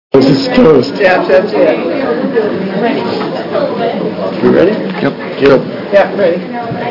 This is closed. Yeah, that's it. You ready? Yep. Good. Yeah, ready.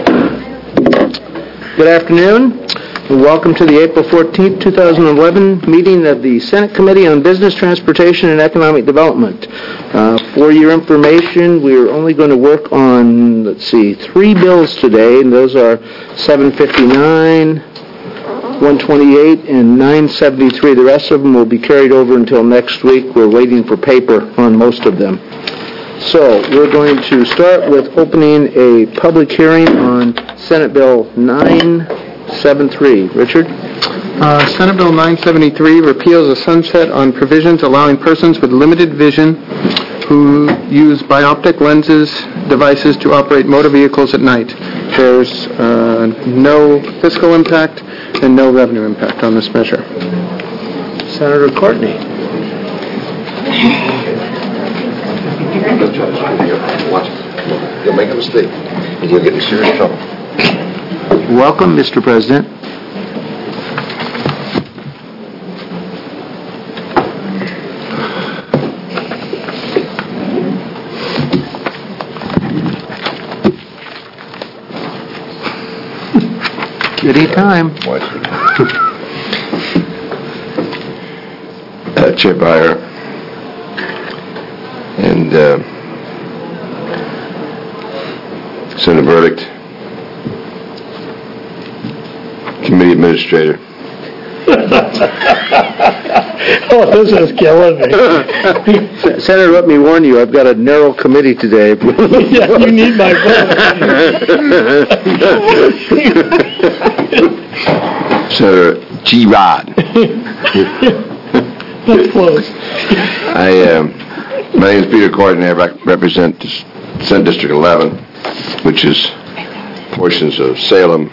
Good afternoon, and welcome to the April 14th, 2011 meeting of the Senate Committee on Business, Transportation, and Economic Development. For your information, we're only going to work on, 3 bills today, and those are 759, 128, and 973. The rest of them will be carried over until next week. We're waiting for paper on most of them. So we're going to start with opening a public hearing on Senate Bill 973. Richard? Senate Bill 973 repeals a sunset on provisions allowing persons with limited vision who use bioptic lenses devices to operate motor vehicles at night. There's no fiscal impact and no revenue impact on this measure. Senator Courtney. Watch it. You'll make a mistake, and you'll get in serious trouble. Welcome, Mr. President. Anytime. Watch it. Chair Byer and Senator Burdick, Committee Administrator. Oh, this is killing me. Senator, let me warn you, I've got a narrow committee today. Yeah, you need my vote. Senator G. Rod. That's close. My name is Peter Courtney. I represent Senate District 11, which is portions of Salem,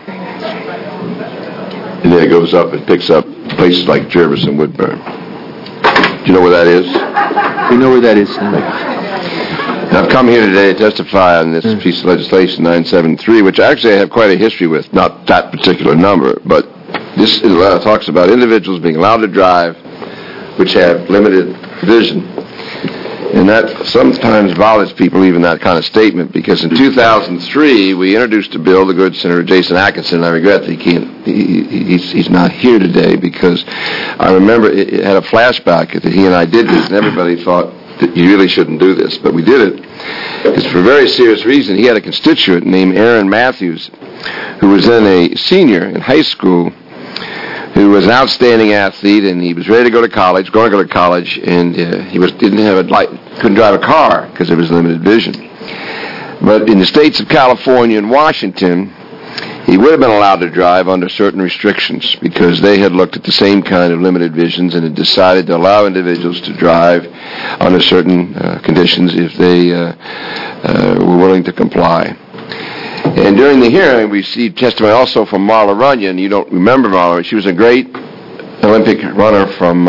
and then it goes up and picks up places like Jervis and Woodburn. Do you know where that is? We know where that is, Senator. I've come here today to testify on this piece of legislation, 973, which actually I have quite a history with, not that particular number, but this talks about individuals being allowed to drive which have limited vision. And that sometimes bothers people, even that kind of statement, because in 2003, we introduced a bill, the good Senator Jason Atkinson. I regret that he's not here today, because I remember it had a flashback that he and I did this, and everybody thought that you really shouldn't do this, but we did it. It's for a very serious reason. He had a constituent named Aaron Matthews, who was then a senior in high school, who was an outstanding athlete, and he was ready to go to college, and he couldn't drive a car because of his limited vision. But in the states of California and Washington, he would have been allowed to drive under certain restrictions, because they had looked at the same kind of limited visions and had decided to allow individuals to drive under certain conditions if they were willing to comply. And during the hearing, we received testimony also from Marla Runyon. You don't remember Marla. She was a great Olympic runner from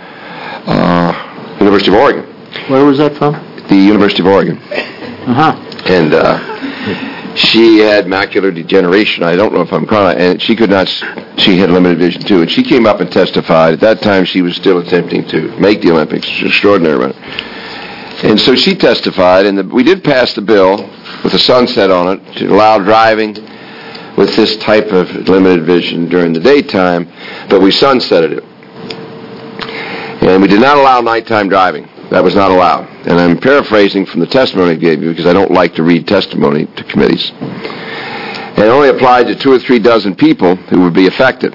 University of Oregon. Where was that from? The University of Oregon. Uh-huh. And she had macular degeneration. I don't know if I'm correct. And she had limited vision too. And she came up and testified. At that time, she was still attempting to make the Olympics. She's an extraordinary runner. And so she testified, and we did pass the bill with a sunset on it to allow driving with this type of limited vision during the daytime, but we sunsetted it. And we did not allow nighttime driving. That was not allowed. And I'm paraphrasing from the testimony I gave you, because I don't like to read testimony to committees. And it only applied to 2 or 3 dozen people who would be affected.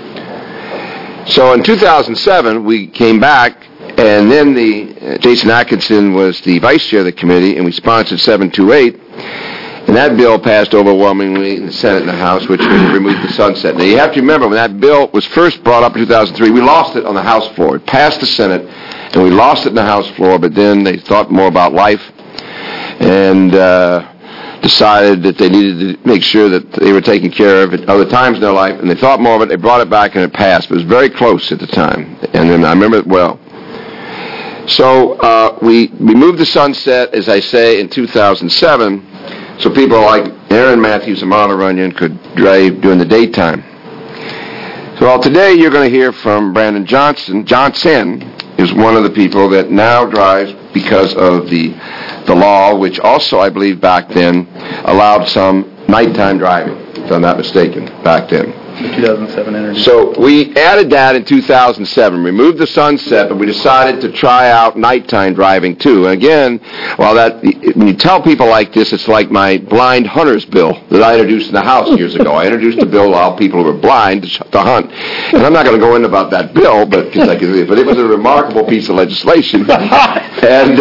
So in 2007, we came back, and then Jason Atkinson was the vice chair of the committee, and we sponsored 728, and that bill passed overwhelmingly in the Senate and the House, which removed the sunset. Now, you have to remember, when that bill was first brought up in 2003, we lost it on the House floor. It passed the Senate, and we lost it in the House floor, but then they thought more about life and decided that they needed to make sure that they were taking care of it other times in their life, and they thought more of it. They brought it back, and it passed. But it was very close at the time, and then I remember it well. So we moved the sunset, as I say, in 2007, so people like Aaron Matthews and Marla Runyon could drive during the daytime. Well, today you're going to hear from Brandon Johnson, is one of the people that now drives because of the law, which also, I believe, back then allowed some nighttime driving, if I'm not mistaken, back then. 2007 energy. So we added that in 2007, removed the sunset, but we decided to try out nighttime driving too. And again, when you tell people like this, it's like my blind hunter's bill that I introduced in the House years ago. I introduced a bill to allow people who were blind to hunt. And I'm not going to go into about that bill, but it was a remarkable piece of legislation. And,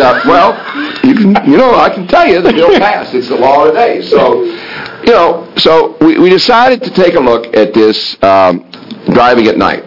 I can tell you the bill passed. It's the law today. So we decided to take a look at this driving at night.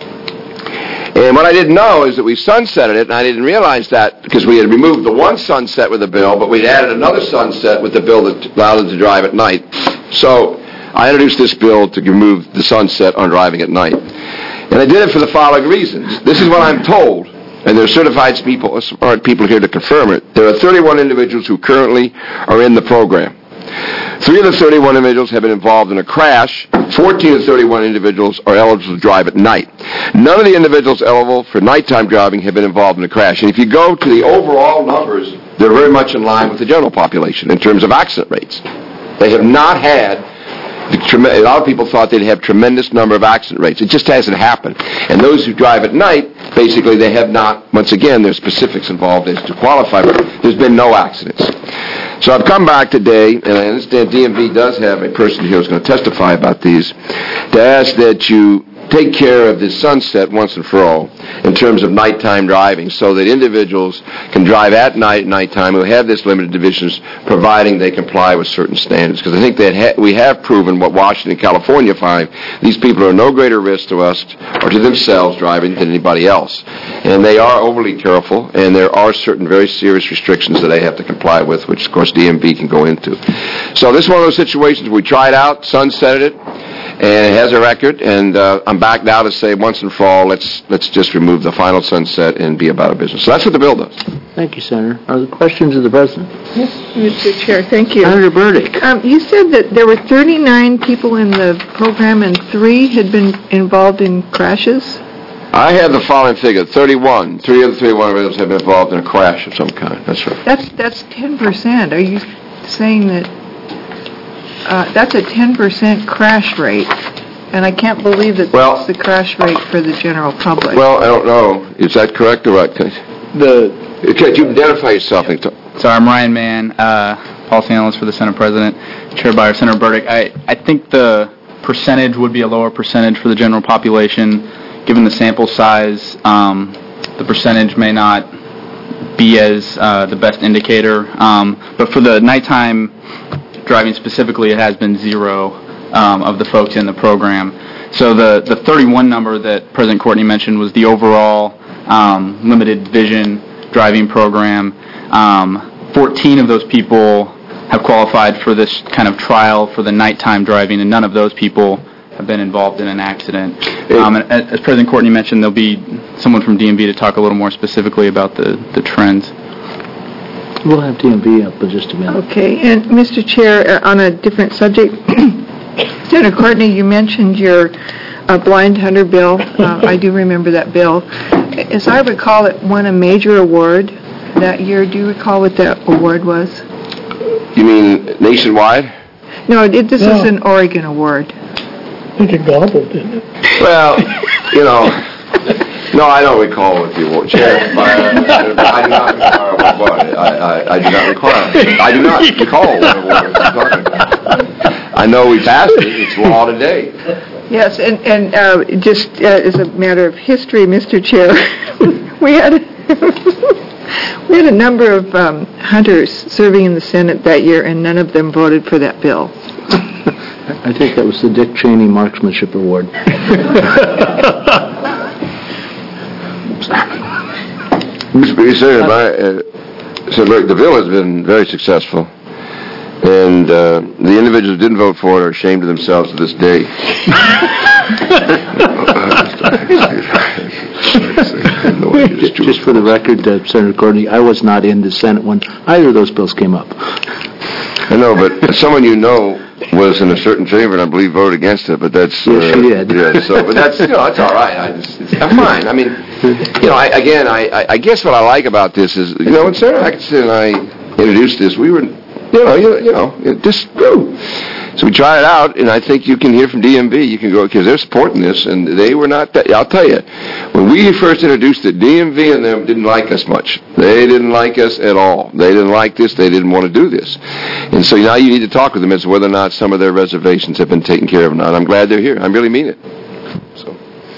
And what I didn't know is that we sunsetted it, and I didn't realize that because we had removed the one sunset with the bill, but we'd added another sunset with the bill that allowed them to drive at night. So I introduced this bill to remove the sunset on driving at night. And I did it for the following reasons. This is what I'm told, and there are certified people here to confirm it. There are 31 individuals who currently are in the program. 3 of the 31 individuals have been involved in a crash. 14 of the 31 individuals are eligible to drive at night. None of the individuals eligible for nighttime driving have been involved in a crash. And if you go to the overall numbers, they're very much in line with the general population in terms of accident rates. They have not had, a lot of people thought they'd have tremendous number of accident rates. It just hasn't happened. And those who drive at night, basically they have not, once again, there's specifics involved as to qualify, but there's been no accidents. So I've come back today, and I understand DMV does have a person here who's going to testify about these, to ask that you take care of this sunset once and for all in terms of nighttime driving so that individuals can drive at nighttime who have this limited divisions, providing they comply with certain standards. Because I think that we have proven what Washington and California find. These people are no greater risk to us or to themselves driving than anybody else. And they are overly careful, and there are certain very serious restrictions that they have to comply with, which, of course, DMV can go into. So this is one of those situations we tried out, sunsetted it, and it has a record, and I'm back now to say once and for all, let's just remove the final sunset and be about our business. So that's what the bill does. Thank you, Senator. Are there questions of the President? Yes, Mr. Chair, thank you. Senator Burdick. You said that there were 39 people in the program and 3 had been involved in crashes? I have the following figure, 31. 3 of the 31 individuals have been involved in a crash of some kind. That's right. That's 10%. Are you saying that that's a 10% crash rate? And I can't believe that that's the crash rate for the general public. Well, I don't know. Is that correct or what? Could you identify yourself? So I'm Ryan Mann, policy analyst for the Senate President, chaired by our Senator Burdick. I think the percentage would be a lower percentage for the general population. Given the sample size, the percentage may not be as the best indicator. But for the nighttime driving specifically, it has been 0 of the folks in the program. So the 31 number that President Courtney mentioned was the overall limited vision driving program. 14 of those people have qualified for this kind of trial for the nighttime driving, and none of those people have been involved in an accident. And as President Courtney mentioned, there'll be someone from DMV to talk a little more specifically about the trends. We'll have DMV up in just a minute. Okay, and Mr. Chair, on a different subject, Senator Courtney, you mentioned your blind hunter bill. I do remember that bill. As I recall, it won a major award that year. Do you recall what that award was? You mean nationwide? No, this is an Oregon award. I think it gobbled, didn't it? Well, no, I don't recall what the award. Chair, I do not recall what award. I do not recall. I do not recall what award you're talking about. I know we passed it. It's law today. Yes, and just as a matter of history, Mr. Chair, we had a number of hunters serving in the Senate that year, and none of them voted for that bill. I think that was the Dick Cheney Marksmanship Award. So the bill has been very successful, and the individuals who didn't vote for it are ashamed of themselves to this day. Just for the record, Senator Courtney, I was not in the Senate when either of those bills came up. I know, but someone you know was in a certain favor, and I believe voted against it. But that's yes, she did. Yeah. So, but that's it's all right. I'm fine. I mean, You know, I guess what I like about this is, you know, when Senator Atkinson and I introduced this, we were, it just grew. So we tried it out, and I think you can hear from DMV. You can go, because they're supporting this, and they were not, I'll tell you, when we first introduced it, DMV and them didn't like us much. They didn't like us at all. They didn't like this. They didn't want to do this. And so now you need to talk with them as to whether or not some of their reservations have been taken care of or not. I'm glad they're here. I really mean it. So.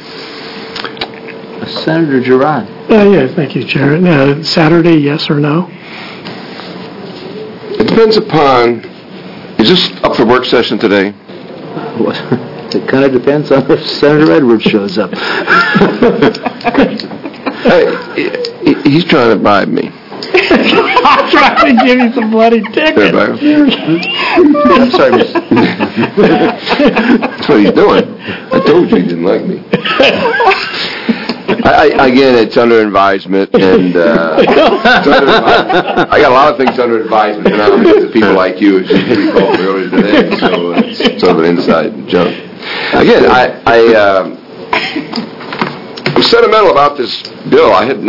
Senator Girard. Yeah, thank you, Chair. Saturday, yes or no? It depends upon, is this up for work session today? It kind of depends on if Senator Edwards shows up. He's trying to bribe me. I'm trying to give you some bloody tickets. I'm sorry, miss. That's what he's doing. I told you he didn't like me. Again, it's under advisement, and I got a lot of things under advisement, and I'm because of people like you, as you called earlier today, so it's sort of an inside joke. Again, I'm sentimental about this bill.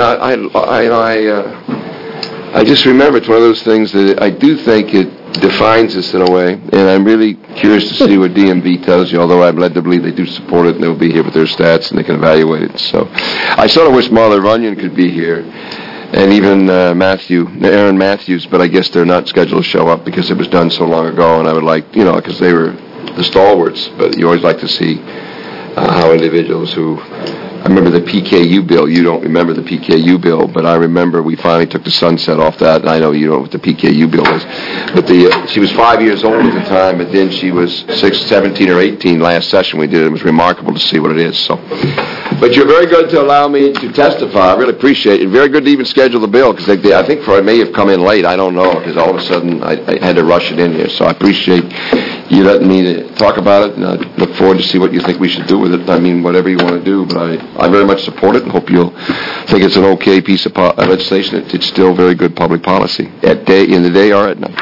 I just remember it's one of those things that I do think it defines us in a way, and I'm really curious to see what DMV tells you, although I'm led to believe they do support it, and they'll be here with their stats, and they can evaluate it. So I sort of wish Marla Runyon could be here, and even Aaron Matthews, but I guess they're not scheduled to show up because it was done so long ago, and I would like, because they were the stalwarts, but you always like to see how individuals who... I remember the PKU bill. You don't remember the PKU bill, but I remember we finally took the sunset off that, and I know you know what the PKU bill is. But she was 5 years old at the time, but then she was 17 or 18 last session we did it. It was remarkable to see what it is. So, but you're very good to allow me to testify. I really appreciate it. Very good to even schedule the bill, because I think I may have come in late. I don't know, because all of a sudden I had to rush it in here. So I appreciate you letting me talk about it, and I look forward to see what you think we should do with it. I mean, whatever you want to do, but I very much support it and hope you'll think it's an okay piece of legislation. It's still very good public policy in the day or at night.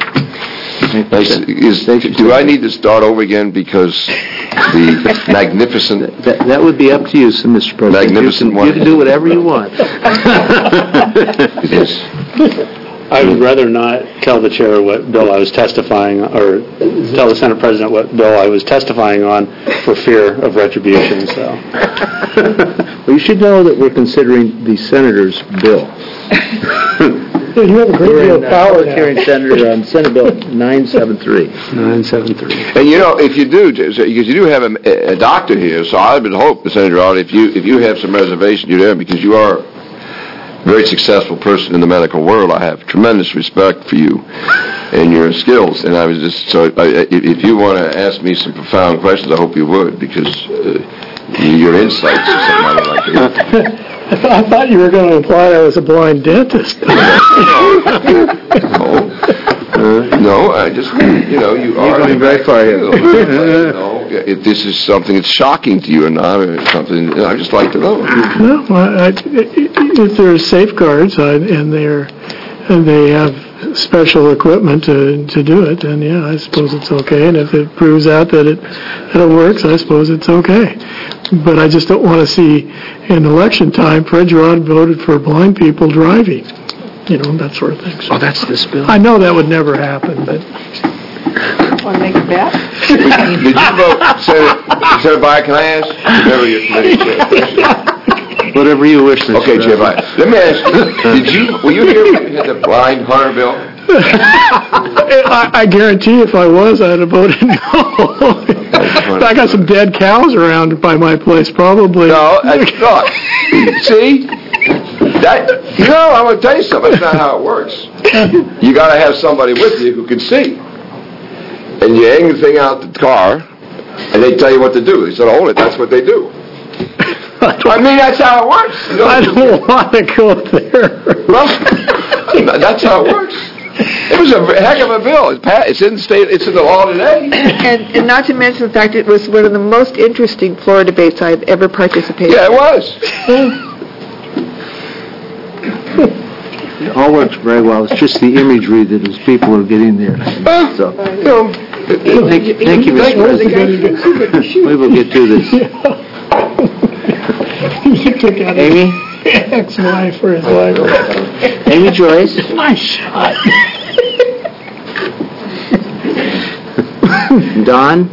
Do I need to start over again because the magnificent... That would be up to you, Mr. President. Magnificent one. You can do whatever you want. Yes. I would rather not tell the chair what bill I was testifying, or tell the Senate President what bill I was testifying on for fear of retribution, so. Well, you should know that we're considering the senator's bill. You have a great deal of power now. Carrying Senator on Senate Bill 973. 973. And if you do, because you do have a doctor here, so I would hope, Senator Audi, if you have some reservation, you're there because you are a very successful person in the medical world. I have tremendous respect for you and your skills. And I was just if you want to ask me some profound questions, I hope you would, because your insights is something I would like to hear. I thought you were going to imply I was a blind dentist. No, I just, you are. You're going very far here. If this is something that's shocking to you or not, or something, I'd just like to know. No, if there's safeguards and they have special equipment to do it, then yeah, I suppose it's okay. And if it proves out that it works, I suppose it's okay. But I just don't want to see in election time Fred Girard voted for blind people driving. That sort of thing. So that's this bill. I know that would never happen, but... Want to make a bet? Did you vote, Senator Byer, can I ask? Whatever your committee chair. Whatever you wish. Okay, Chair Byer. Let me ask you, were you here when we had the blind hunter bill? I guarantee if I was, I'd have voted no. I got some dead cows around by my place, probably. No, look, see? I'm going to tell you something. That's not how it works. You got to have somebody with you who can see. And you hang the thing out the car, and they tell you what to do. They said, hold it. That's what they do. I mean, that's how it works. I don't want to go there. Well, that's how it works. It was a heck of a bill. It's in the state. It's in the law today. And not to mention the fact it was one of the most interesting floor debates I've ever participated in. Yeah, it was. It all works very well. It's just the imagery that as people are getting there. So, thank you, Mr. President. We will get to this. Amy? Ex-wife or his wife. Amy Joyce? Nice shot. Don?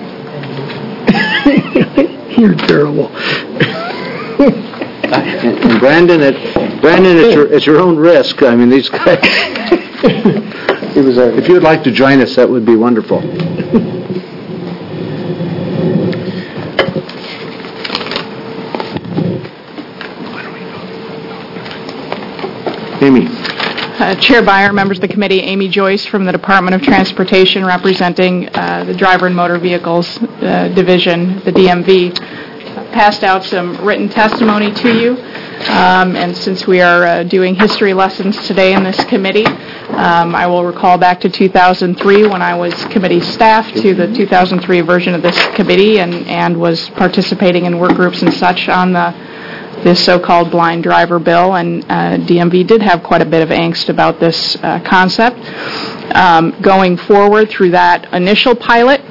You're terrible. And Brandon, at your own risk. I mean, these guys. If you would like to join us, that would be wonderful. Amy. Chair Byer, members of the committee, Amy Joyce from the Department of Transportation representing the Driver and Motor Vehicles Division, the DMV, passed out some written testimony to you. And since we are doing history lessons today in this committee, I will recall back to 2003 when I was committee staff to the 2003 version of this committee and was participating in work groups and such on this so-called blind driver bill, and DMV did have quite a bit of angst about this concept. Going forward through that initial pilot,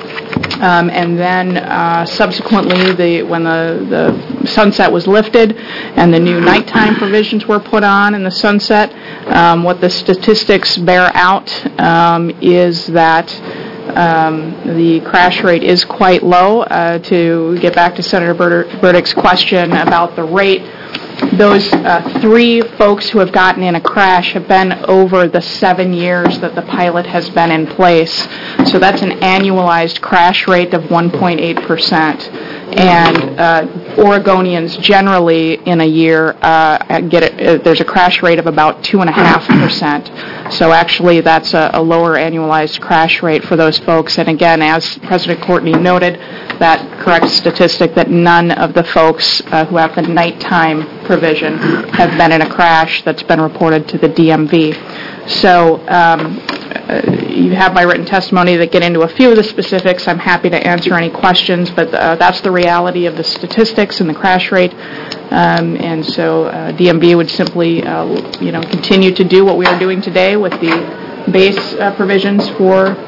and then subsequently, when the sunset was lifted and the new nighttime provisions were put on in the sunset, what the statistics bear out is that the crash rate is quite low. To get back to Senator Burdick's question about the rate, those 3 folks who have gotten in a crash have been over the 7 years that the pilot has been in place. So that's an annualized crash rate of 1.8%. And Oregonians generally in a year there's a crash rate of about 2.5%. So actually that's a lower annualized crash rate for those folks. And again, as President Courtney noted, that correct statistic that none of the folks who have the nighttime provision have been in a crash that's been reported to the DMV. So you have my written testimony that get into a few of the specifics. I'm happy to answer any questions, but that's the reality of the statistics and the crash rate. And so DMV would simply, continue to do what we are doing today with the base provisions for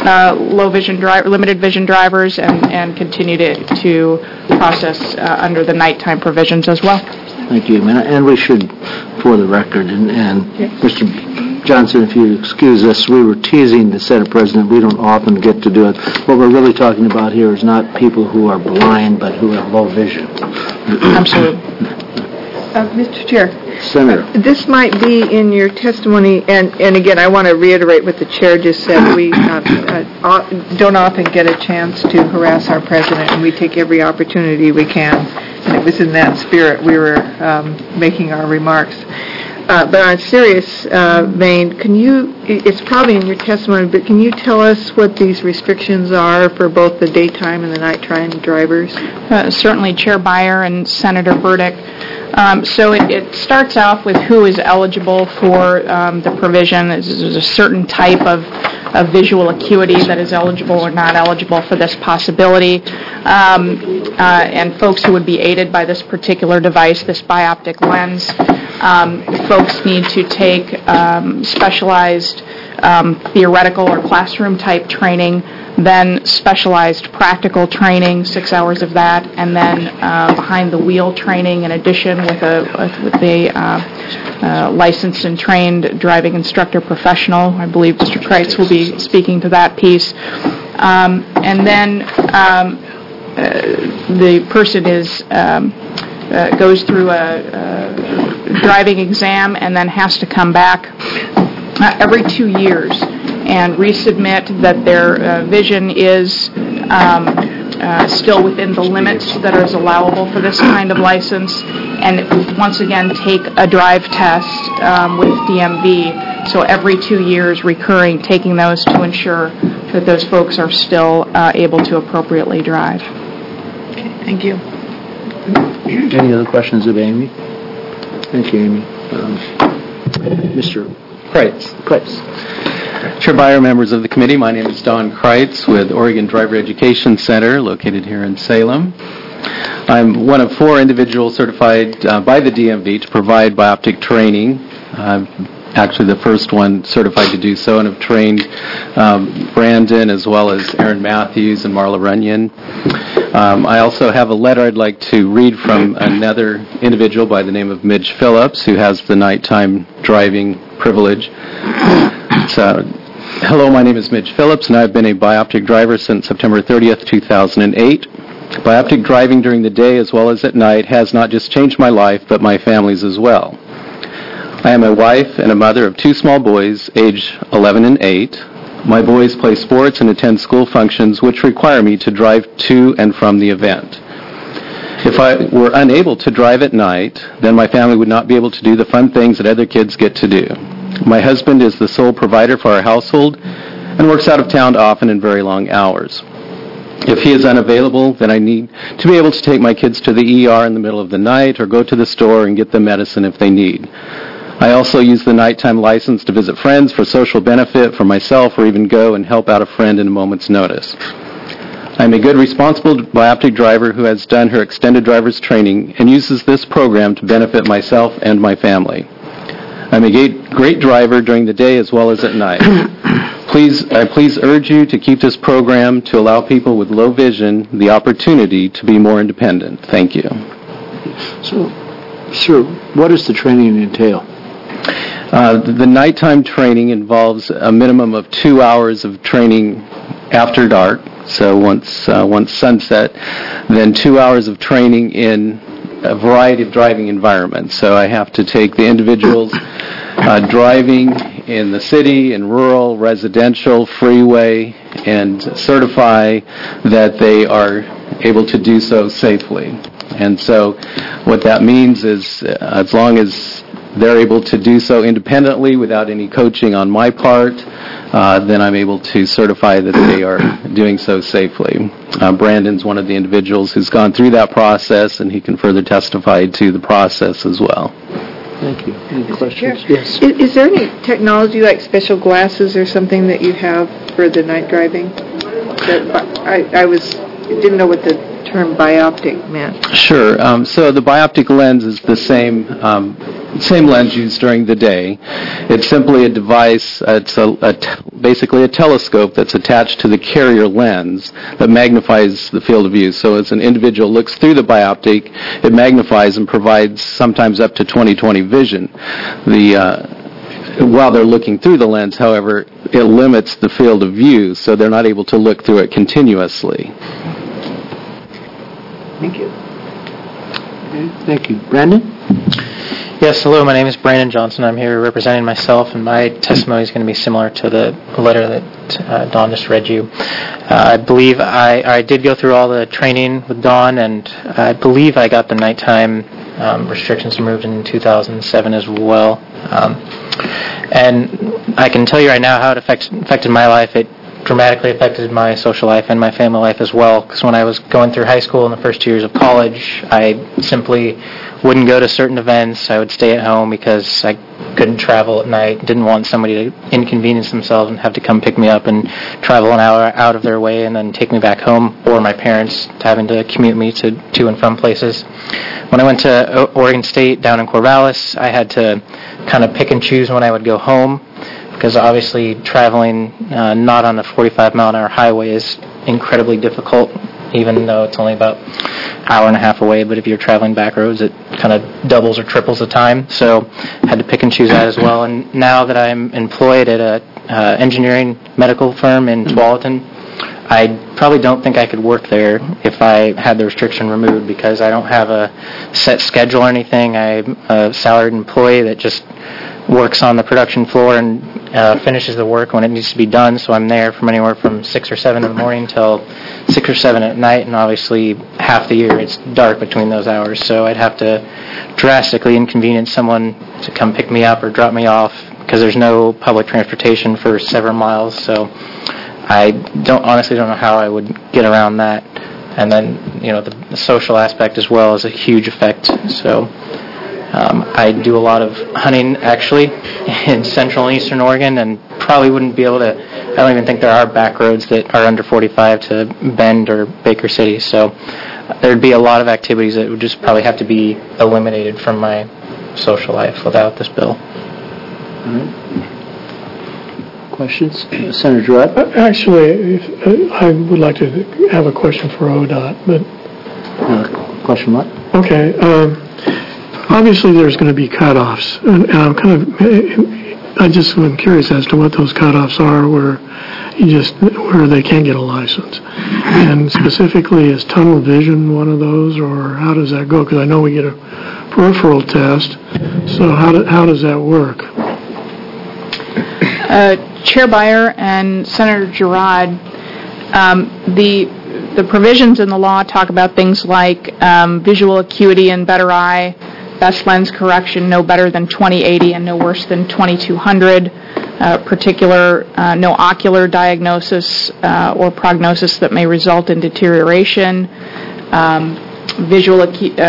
limited vision drivers, and continue to process under the nighttime provisions as well. Thank you. And we should, for the record, and Mr. Johnson, if you excuse us, we were teasing the Senate President. We don't often get to do it. What we're really talking about here is not people who are blind, but who have low vision. Absolutely. Mr. Chair. Senator. This might be in your testimony, and again, I want to reiterate what the chair just said. We don't often get a chance to harass our president, and we take every opportunity we can. And it was in that spirit we were making our remarks. But on a serious vein, it's probably in your testimony, but can you tell us what these restrictions are for both the daytime and the nighttime drivers? Certainly, Chair Byer and Senator Burdick. So it starts off with who is eligible for the provision. There's a certain type of visual acuity that is eligible or not eligible for this possibility. And folks who would be aided by this particular device, this bioptic lens, folks need to take specialized theoretical or classroom type training, then specialized practical training, 6 hours of that, and then behind the wheel training in addition with a licensed and trained driving instructor professional. I believe Mr. Kreitz will be speaking to that piece. And then the person goes through a driving exam and then has to come back every 2 years and resubmit that their vision is still within the limits that is allowable for this kind of license, and once again take a drive test with DMV. So every 2 years recurring, taking those to ensure that those folks are still able to appropriately drive. Okay, thank you. Any other questions of Amy? Thank you, Amy. Mr. Kreitz. Chair Byer, members of the committee, my name is Don Kreitz with Oregon Driver Education Center, located here in Salem. I'm one of 4 individuals certified by the DMV to provide bioptic training. I've actually the first one certified to do so, and have trained Brandon as well as Aaron Matthews and Marla Runyon. I also have a letter I'd like to read from another individual by the name of Midge Phillips, who has the nighttime driving privilege. So, hello, my name is Midge Phillips, and I've been a bioptic driver since September 30th, 2008. Bioptic driving during the day as well as at night has not just changed my life, but my family's as well. I am a wife and a mother of 2 small boys, age 11 and 8. My boys play sports and attend school functions, which require me to drive to and from the event. If I were unable to drive at night, then my family would not be able to do the fun things that other kids get to do. My husband is the sole provider for our household and works out of town often in very long hours. If he is unavailable, then I need to be able to take my kids to the ER in the middle of the night or go to the store and get them medicine if they need. I also use the nighttime license to visit friends for social benefit for myself or even go and help out a friend in a moment's notice. I'm a good, responsible bioptic driver who has done her extended driver's training and uses this program to benefit myself and my family. I'm a great driver during the day as well as at night. I please urge you to keep this program to allow people with low vision the opportunity to be more independent. Thank you. So, sir, what does the training entail? The nighttime training involves a minimum of 2 hours of training after dark. So once sunset, then 2 hours of training in a variety of driving environments. So I have to take the individuals driving in the city, in rural, residential, freeway, and certify that they are able to do so safely. And so what that means is as long as they're able to do so independently without any coaching on my part, then I'm able to certify that they are doing so safely. Brandon's one of the individuals who's gone through that process, and he can further testify to the process as well. Thank you. Any questions? Sure. Yes. Is there any technology like special glasses or something that you have for the night driving? I didn't know what the term bioptic meant. Sure. So the bioptic lens is the same lens used during the day. It's simply a device. It's basically a telescope that's attached to the carrier lens that magnifies the field of view. So as an individual looks through the bioptic, it magnifies and provides sometimes up to 20/20 vision. While they're looking through the lens, however, it limits the field of view, so they're not able to look through it continuously. Thank you. Okay, thank you. Brandon? Yes, hello, my name is Brandon Johnson. I'm here representing myself, and my testimony is going to be similar to the letter that Dawn just read you. I believe I did go through all the training with Dawn, and I believe I got the nighttime restrictions removed in 2007 as well. And I can tell you right now how it affected my life. It dramatically affected my social life and my family life as well, because when I was going through high school in the first 2 years of college, I simply wouldn't go to certain events. I would stay at home because I couldn't travel at night, didn't want somebody to inconvenience themselves and have to come pick me up and travel an hour out of their way and then take me back home, or my parents having to commute me to and from places. When I went to Oregon State down in Corvallis, I had to kind of pick and choose when I would go home, because obviously traveling not on a 45-mile-an-hour highway is incredibly difficult, even though it's only about an hour and a half away. But if you're traveling back roads, it kind of doubles or triples the time. So I had to pick and choose that as well. And now that I'm employed at a engineering medical firm in Tualatin, I probably don't think I could work there if I had the restriction removed, because I don't have a set schedule or anything. I'm a salaried employee that just works on the production floor and finishes the work when it needs to be done. So I'm there from anywhere from 6 or 7 in the morning till 6 or 7 at night, and obviously half the year it's dark between those hours. So I'd have to drastically inconvenience someone to come pick me up or drop me off, because there's no public transportation for several miles. So I honestly don't know how I would get around that. And then, the social aspect as well is a huge effect. So I do a lot of hunting, actually, in central and eastern Oregon, and probably wouldn't be able to, I don't even think there are back roads that are under 45 to Bend or Baker City. So there'd be a lot of activities that would just probably have to be eliminated from my social life without this bill. Questions? Senator Girard? Actually, I would like to have a question for ODOT, but... Question what? Okay. Obviously, there's going to be cutoffs, and I just am curious as to what those cutoffs are where they can't get a license. And specifically, is tunnel vision one of those, or how does that go? Because I know we get a peripheral test, so how does that work? Chair Byer and Senator Girard, the provisions in the law talk about things like visual acuity and better eye, best lens correction no better than 20/80 and no worse than 2200, no ocular diagnosis or prognosis that may result in deterioration, visual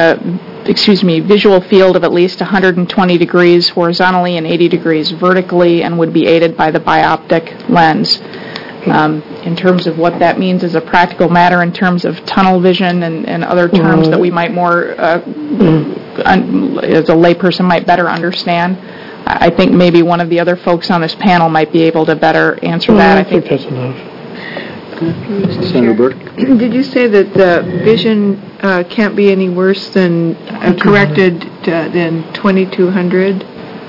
field of at least 120 degrees horizontally and 80 degrees vertically and would be aided by the bioptic lens. In terms of what that means as a practical matter, in terms of tunnel vision and other terms that we might more, as a layperson, might better understand, I think maybe one of the other folks on this panel might be able to better answer that. I think that's enough. Senator Burke? Did you say that the vision can't be any worse than corrected than 2200?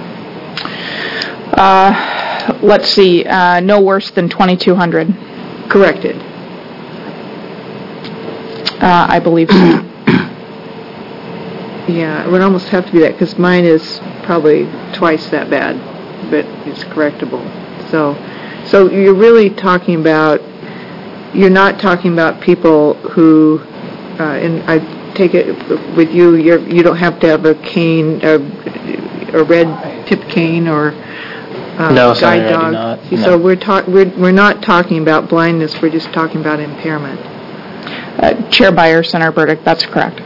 Let's see, no worse than 2200. Corrected. I believe so. Yeah, it would almost have to be that because mine is probably twice that bad, but it's correctable. So you're really talking about, you're not talking about people who, and I take it with you, you don't have to have a cane, a red tip cane or No, guide Senator, I dog. do not. No. So we're not talking about blindness. We're just talking about impairment. Chair Byer, Senator Burdick, that's correct.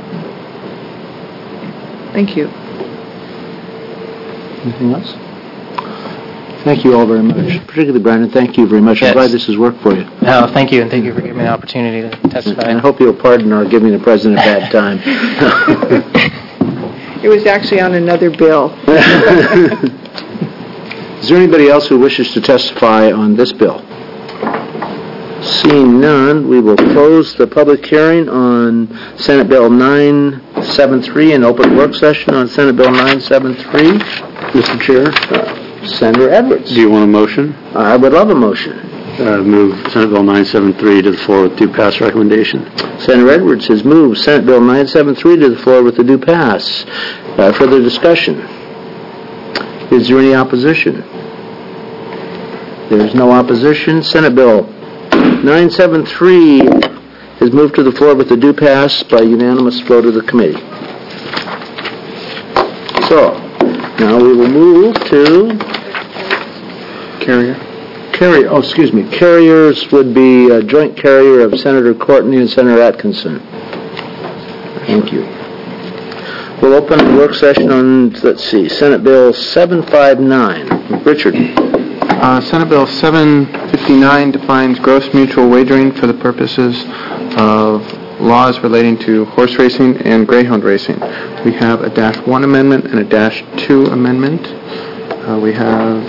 Thank you. Anything else? Thank you all very much. Particularly, Brandon, thank you very much. Yes. I'm glad this has worked for you. No, thank you, and thank you for giving me the opportunity to testify. And I hope you'll pardon our giving the president a bad time. It was actually on another bill. Is there anybody else who wishes to testify on this bill? Seeing none, we will close the public hearing on Senate Bill 973 and open work session on Senate Bill 973. Mr. Chair, Senator Edwards. do you want a motion? I would love a motion. Move Senate Bill 973 to the floor with due pass recommendation. Senator Edwards has moved Senate Bill 973 to the floor with the due pass. Further discussion? Is there any opposition? There is no opposition. Senate Bill 973 is moved to the floor with the due pass by unanimous vote of the committee. So, now we will move to Carriers would be a joint carrier of Senator Courtney and Senator Atkinson. Thank you. We'll open the work session on, Senate Bill 759. Richard. Senate Bill 759 defines gross mutual wagering for the purposes of laws relating to horse racing and greyhound racing. We have a -1 amendment and a -2 amendment. We have,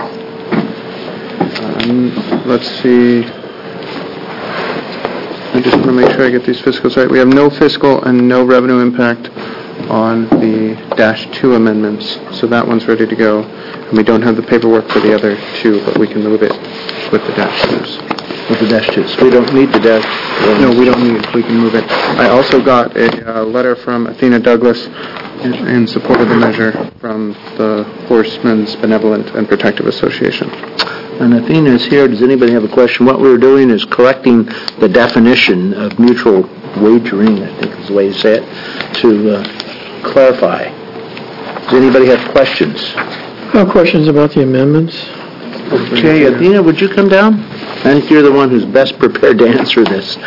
I just want to make sure I get these fiscals right. We have no fiscal and no revenue impact on the -2 amendments, so that one's ready to go. And we don't have the paperwork for the other two, but we can move it with the -2s. With the -2s. We don't need the No, we don't need it. We can move it. I also got a letter from Athena Douglas in support of the measure from the Horsemen's Benevolent and Protective Association. And Athena is here. Does anybody have a question? What we're doing is correcting the definition of mutual wagering, I think is the way you say it, to clarify. Does anybody have questions? I have questions about the amendments. Okay, Athena, would you come down? I think you're the one who's best prepared to answer this.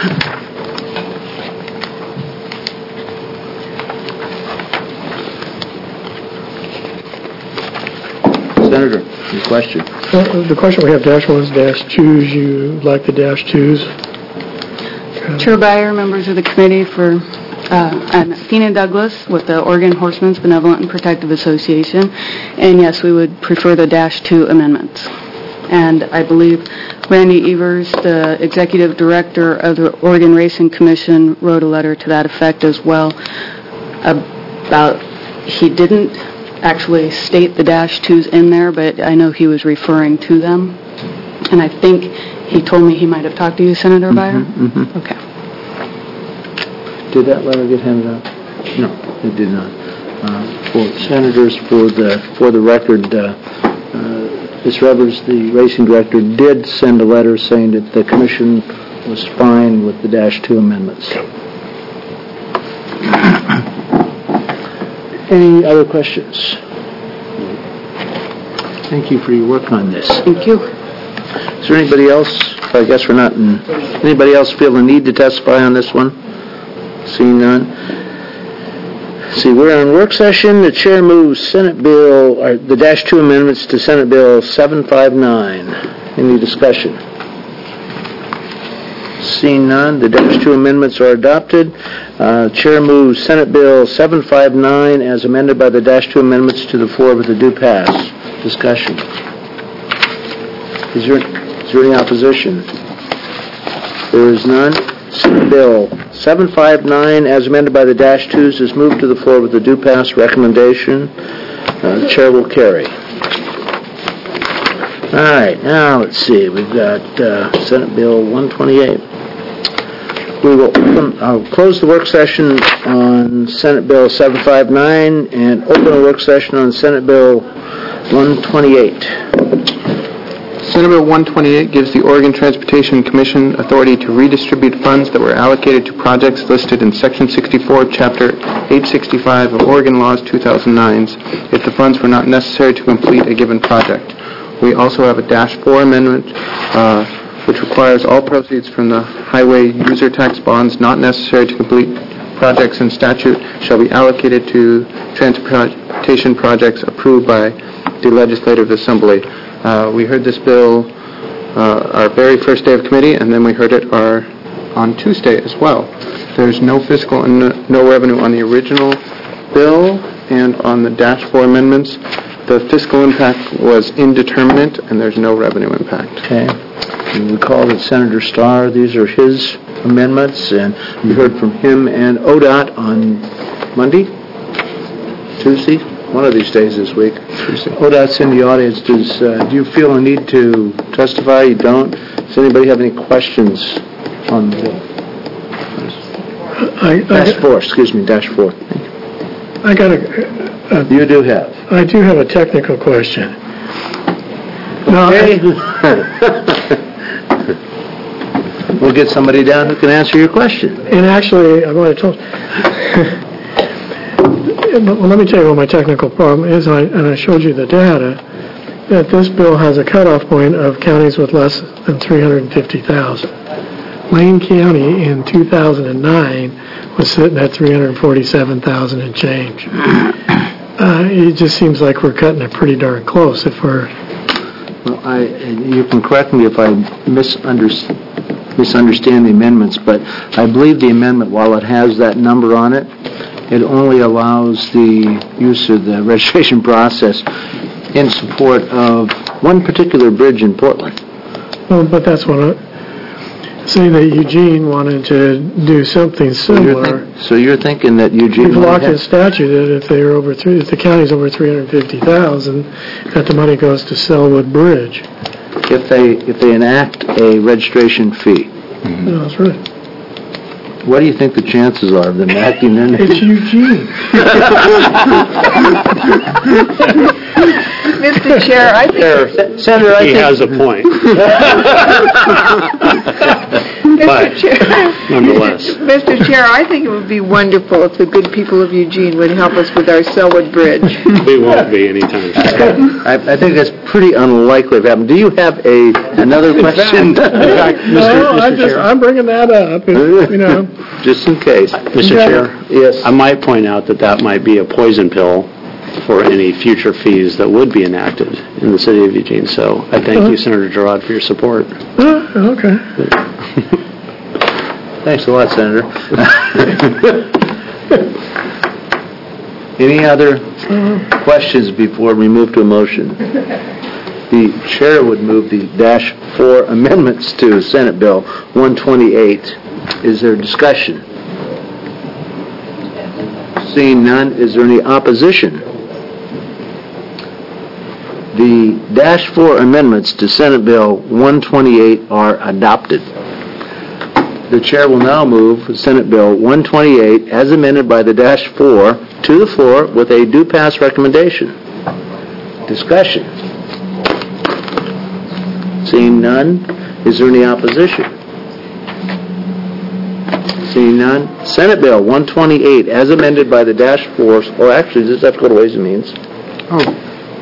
Senator, your question. The question we have -1s, -2s. You like the -2s? Chair Byer, members of the committee, for I'm Athena Douglas with the Oregon Horsemen's Benevolent and Protective Association, and yes, we would prefer the -2 amendments. And I believe Randy Evers, the executive director of the Oregon Racing Commission, wrote a letter to that effect as well. He didn't actually state the -2s in there, but I know he was referring to them. And I think he told me he might have talked to you, Senator Byer? Okay. Did that letter get handed out? No, it did not. For senators, for the record, Ms. Revers, the racing director, did send a letter saying that the commission was fine with the -2 amendments. Any other questions? Thank you for your work on this. Thank you. Is there anybody else? I guess we're not in. Anybody else feel the need to testify on this one? Seeing none. See, we're in work session. The chair moves Senate Bill, or the -2 amendments to Senate Bill 759. Any discussion? Seeing none, the -2 amendments are adopted. Chair moves Senate Bill 759 as amended by the -2 amendments to the floor with a due pass. Discussion. Is there any opposition? There is none. Senate Bill 759 as amended by the -2s is moved to the floor with a due pass recommendation. The chair will carry. All right, now let's see. We've got Senate Bill 128. I'll close the work session on Senate Bill 759 and open a work session on Senate Bill 128. Senate Bill 128 gives the Oregon Transportation Commission authority to redistribute funds that were allocated to projects listed in Section 64, Chapter 865 of Oregon Laws 2009 if the funds were not necessary to complete a given project. We also have a -4 amendment which requires all proceeds from the highway user tax bonds not necessary to complete projects in statute shall be allocated to transportation projects approved by the Legislative Assembly. We heard this bill our very first day of committee, and then we heard it on Tuesday as well. There's no fiscal and no revenue on the original bill and on the -4 amendments. The fiscal impact was indeterminate, and there's no revenue impact. Okay. And recall that Senator Starr, these are his amendments, and we heard from him and ODOT on Monday? Tuesday? One of these days this week. ODOT's in the audience. Do you feel a need to testify? You don't? Does anybody have any questions on the bill? -4, excuse me, -4. I got You do have. I do have a technical question. Okay. We'll get somebody down who can answer your question. And actually, I'm going to tell. Well, let me tell you what my technical problem is, and I showed you the data, that this bill has a cutoff point of counties with less than 350,000. Lane County in 2009 was sitting at 347,000 and change. It just seems like we're cutting it pretty darn close if we're... Well, you can correct me if I misunderstand the amendments, but I believe the amendment, while it has that number on it, it only allows the use of the registration process in support of one particular bridge in Portland. Well, but that's what I... Say that Eugene wanted to do something similar. So you're thinking that Eugene... We've locked in statute that if the county's over 350,000, that the money goes to Selwood Bridge. If they enact a registration fee. Mm-hmm. No, that's right. What do you think the chances are of them acting in? It's Eugene. Mr. Chair, I think... Senator, he has a point. But, nonetheless. Mr. Chair, I think it would be wonderful if the good people of Eugene would help us with our Selwood Bridge. We won't be anytime soon. I think that's pretty unlikely to happen. Do you have another question? I'm bringing that up, Just in case. Mr. Chair? Yes. I might point out that might be a poison pill for any future fees that would be enacted in the city of Eugene. So I thank you, Senator Girard, for your support. Okay. Thanks a lot, Senator. Any other questions before we move to a motion? The chair would move the dash 4 amendments to Senate Bill 128. Is there discussion? Seeing none, is there any opposition? The dash 4 amendments to Senate Bill 128 are adopted. The chair will now move Senate Bill 128 as amended by the dash 4 to the floor with a do pass recommendation. Discussion. Seeing none, is there any opposition? Seeing none, Senate Bill 128 as amended by the dash 4, actually, does that have to go to Ways and Means? Oh,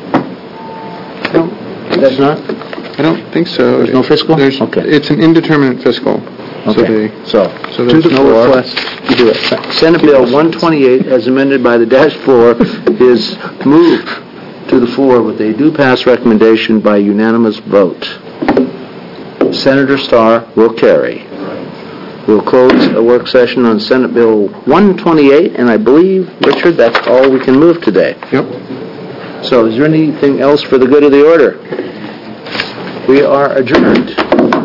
That's not? I don't think so. There's no fiscal? Okay. It's an indeterminate fiscal. Okay, so so to there's the no floor. request. You do it. Senate Bill 128 as amended by the dash 4 is moved to the floor with a do pass recommendation by unanimous vote. Senator Starr will carry. We'll close a work session on Senate Bill 128, and I believe, Richard, that's all we can move today. Yep. So is there anything else for the good of the order? We are adjourned.